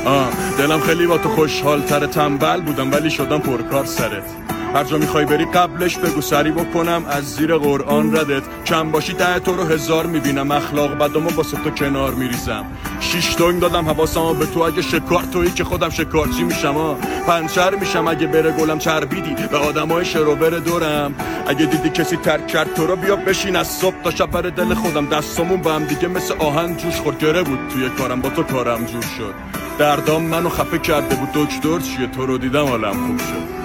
دلم خیلی با تو خوشحال تره، تنبل بودم ولی شدم پرکار سرت. هر جا میخوای بری قبلش بگو سری بکنم از زیر قرآن ردت. کم باشی ته تو رو هزار میبینم، اخلاق بدامو واسه تو کنار میریزم. 6 تنگ دادم حواسمو به تو، اگه شکار تویی که خودم شکارچی میشم. پنچر میشم اگه بره گلم چربیدی به آدمای شروبر دورم. اگه دیدی کسی ترک کرد تو رو بیا بشین از صبح تا شب بر دل خودم. دستامون با هم دیگه مثل آهن جوش خورد، گره بود توی کارم با تو کارم جور شد. دردام منو خفه کرده بود، دکتر چیه تو رو دیدم حالم خوب شد.